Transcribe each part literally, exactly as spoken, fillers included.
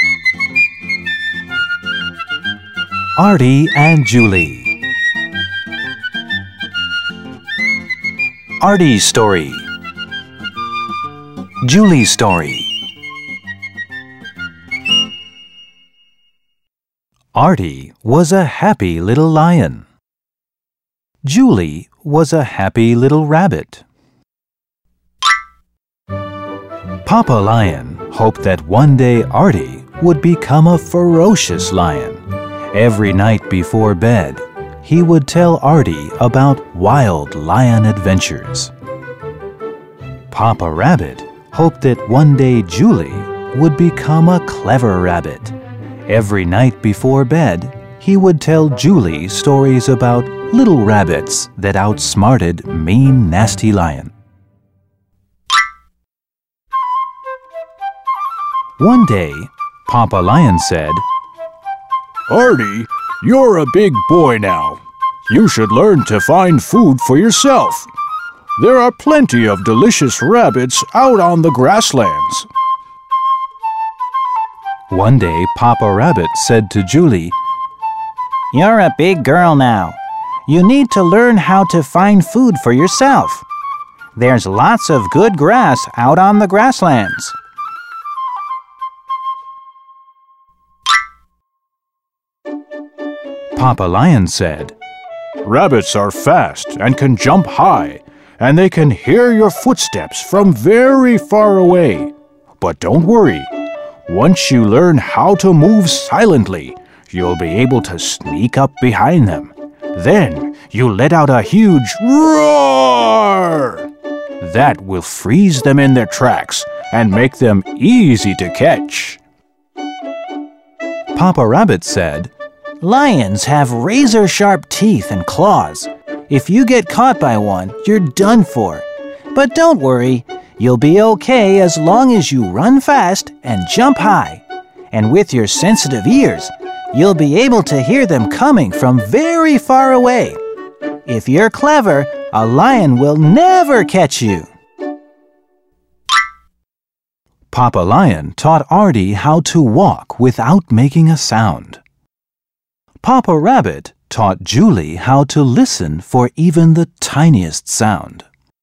Artie and Julie. Artie's story. Julie's story. Artie was a happy little lion. Julie was a happy little rabbit. Papa Lion hoped that one day Artie would become a ferocious lion. Every night before bed, he would tell Artie about wild lion adventures. Papa Rabbit hoped that one day Julie would become a clever rabbit. Every night before bed, he would tell Julie stories about little rabbits that outsmarted mean, nasty lion. One day, Papa Lion said, "Artie, you're a big boy now. You should learn to find food for yourself. There are plenty of delicious rabbits out on the grasslands." One day, Papa Rabbit said to Julie, "You're a big girl now. You need to learn how to find food for yourself. There's lots of good grass out on the grasslands." Papa Lion said, "Rabbits are fast and can jump high, and they can hear your footsteps from very far away. But don't worry. Once you learn how to move silently, you'll be able to sneak up behind them. Then you let out a huge roar. That will freeze them in their tracks and make them easy to catch." Papa Rabbit said, Lions have razor-sharp teeth and claws. If you get caught by one, you're done for. But don't worry, you'll be okay as long as you run fast and jump high. And with your sensitive ears, you'll be able to hear them coming from very far away. If you're clever, a lion will never catch you. Papa Lion taught Artie how to walk without making a sound. Papa Rabbit taught Julie how to listen for even the tiniest sound.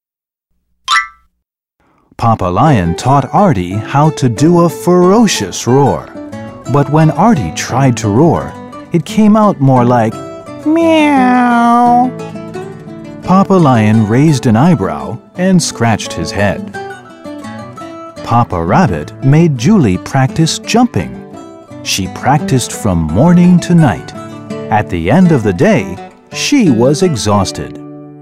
Papa Lion taught Artie how to do a ferocious roar. But when Artie tried to roar, it came out more like meow. Papa Lion raised an eyebrow and scratched his head. Papa Rabbit made Julie practice jumping. She practiced from morning to night. At the end of the day, she was exhausted.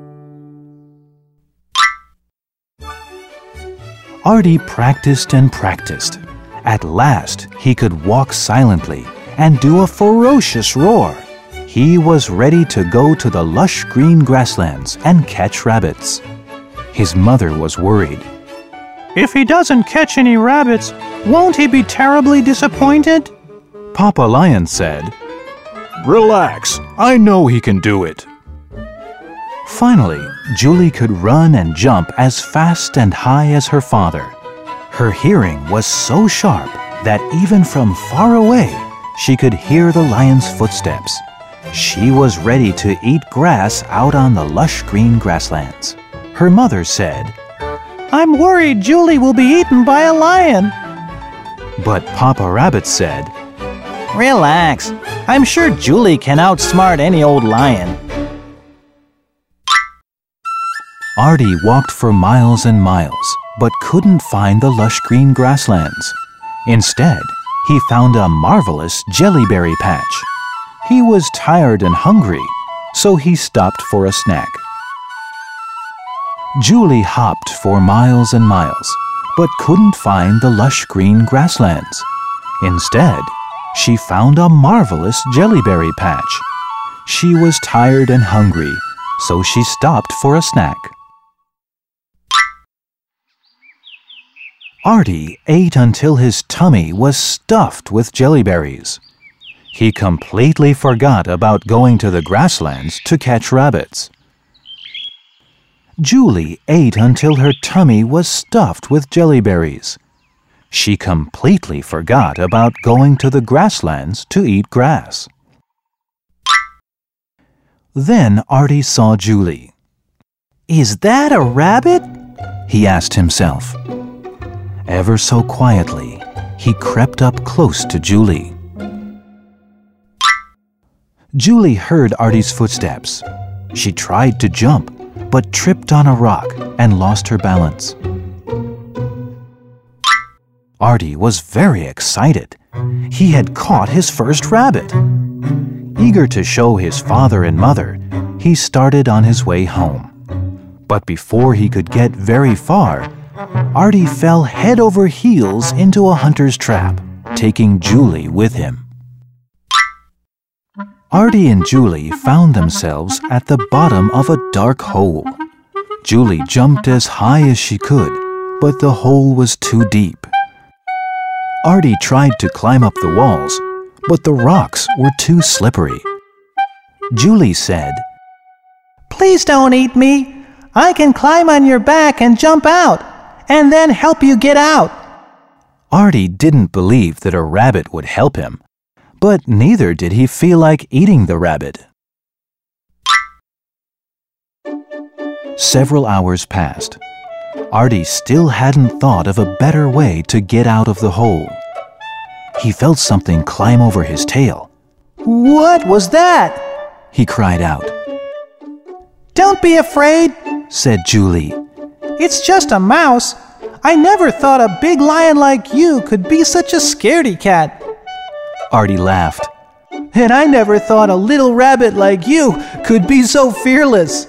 Artie practiced and practiced. At last, he could walk silently and do a ferocious roar. He was ready to go to the lush green grasslands and catch rabbits. His mother was worried. "If he doesn't catch any rabbits, won't he be terribly disappointed?" Papa Lion said, "Relax, I know he can do it." Finally, Julie could run and jump as fast and high as her father. Her hearing was so sharp that even from far away, she could hear the lion's footsteps. She was ready to eat grass out on the lush green grasslands. Her mother said, "I'm worried Julie will be eaten by a lion." But Papa Rabbit said, "Relax. I'm sure Julie can outsmart any old lion." Artie walked for miles and miles, but couldn't find the lush green grasslands. Instead, he found a marvelous jellyberry patch. He was tired and hungry, so he stopped for a snack. Julie hopped for miles and miles, but couldn't find the lush green grasslands. Instead, she found a marvelous jellyberry patch. She was tired and hungry, so she stopped for a snack. Artie ate until his tummy was stuffed with jellyberries. He completely forgot about going to the grasslands to catch rabbits. Julie ate until her tummy was stuffed with jellyberries. She completely forgot about going to the grasslands to eat grass. Then Artie saw Julie. "Is that a rabbit?" he asked himself. Ever so quietly, he crept up close to Julie. Julie heard Artie's footsteps. She tried to jump, but tripped on a rock and lost her balance. Artie was very excited. He had caught his first rabbit. Eager to show his father and mother, he started on his way home. But before he could get very far, Artie fell head over heels into a hunter's trap, taking Julie with him. Artie and Julie found themselves at the bottom of a dark hole. Julie jumped as high as she could, but the hole was too deep. Artie tried to climb up the walls, but the rocks were too slippery. Julie said, "Please don't eat me. I can climb on your back and jump out, and then help you get out." Artie didn't believe that a rabbit would help him, but neither did he feel like eating the rabbit. Several hours passed. Artie still hadn't thought of a better way to get out of the hole. He felt something climb over his tail. "What was that?" he cried out. "Don't be afraid," said Julie. "It's just a mouse. I never thought a big lion like you could be such a scaredy cat." Artie laughed. "And I never thought a little rabbit like you could be so fearless."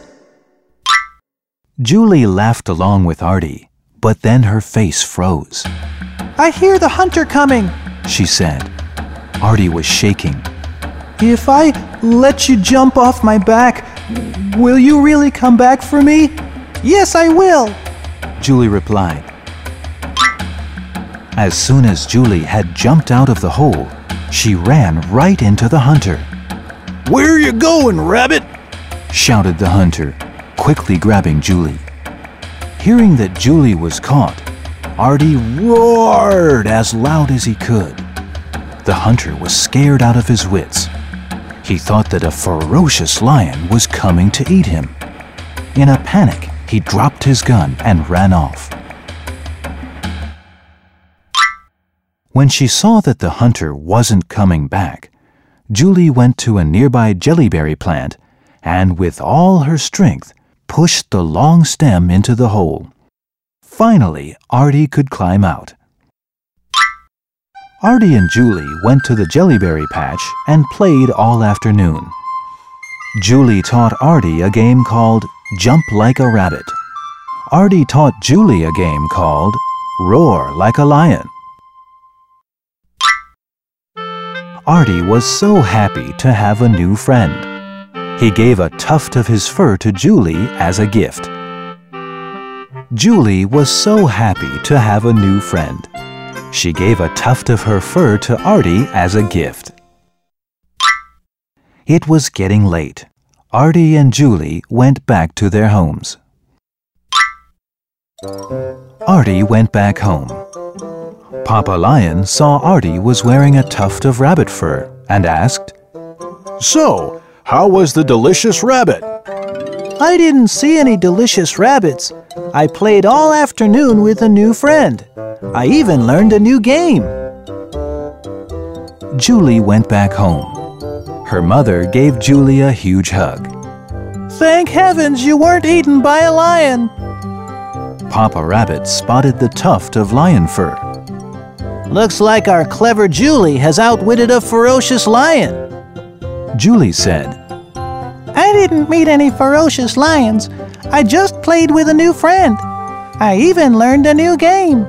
Julie laughed along with Artie, but then her face froze. "I hear the hunter coming," she said. Artie was shaking. "If I let you jump off my back, will you really come back for me?" "Yes, I will," Julie replied. As soon as Julie had jumped out of the hole, she ran right into the hunter. "Where you going, rabbit?" shouted the hunter, quickly grabbing Julie. Hearing that Julie was caught, Artie roared as loud as he could. The hunter was scared out of his wits. He thought that a ferocious lion was coming to eat him. In a panic, he dropped his gun and ran off. When she saw that the hunter wasn't coming back, Julie went to a nearby jellyberry plant and, with all her strength, pushed the long stem into the hole. Finally, Artie could climb out. Artie and Julie went to the jellyberry patch and played all afternoon. Julie taught Artie a game called Jump Like a Rabbit. Artie taught Julie a game called Roar Like a Lion. Artie was so happy to have a new friend. He gave a tuft of his fur to Julie as a gift. Julie was so happy to have a new friend. She gave a tuft of her fur to Artie as a gift. It was getting late. Artie and Julie went back to their homes. Artie went back home. Papa Lion saw Artie was wearing a tuft of rabbit fur and asked, "So, how was the delicious rabbit?" "I didn't see any delicious rabbits. I played all afternoon with a new friend. I even learned a new game." Julie went back home. Her mother gave Julie a huge hug. "Thank heavens you weren't eaten by a lion." Papa Rabbit spotted the tuft of lion fur. "Looks like our clever Julie has outwitted a ferocious lion." Julie said, "I didn't meet any ferocious lions. I just played with a new friend. I even learned a new game."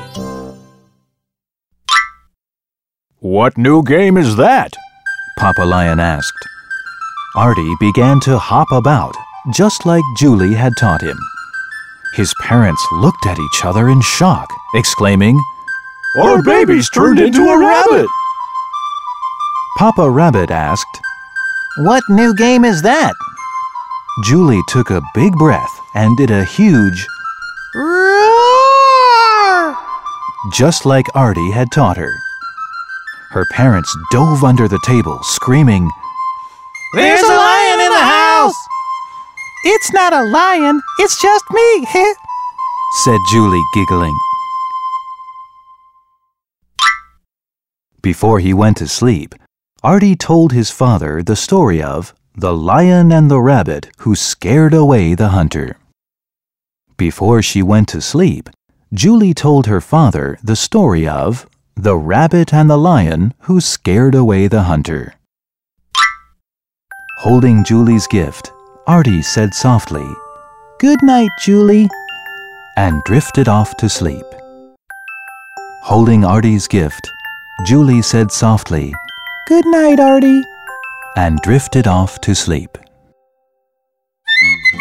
"What new game is that?" Papa Lion asked. Artie began to hop about, just like Julie had taught him. His parents looked at each other in shock, exclaiming, "Our baby's turned into a rabbit!" Papa Rabbit asked, "What new game is that?" Julie took a big breath and did a huge roar just like Artie had taught her. Her parents dove under the table, screaming, "There's a lion in the house!" "It's not a lion, it's just me," said Julie, giggling. Before he went to sleep, Artie told his father the story of the lion and the rabbit who scared away the hunter. Before she went to sleep, Julie told her father the story of the rabbit and the lion who scared away the hunter. Holding Julie's gift, Artie said softly, "Good night, Julie," and drifted off to sleep. Holding Artie's gift, Julie said softly, "Good night, Artie," and drifted off to sleep.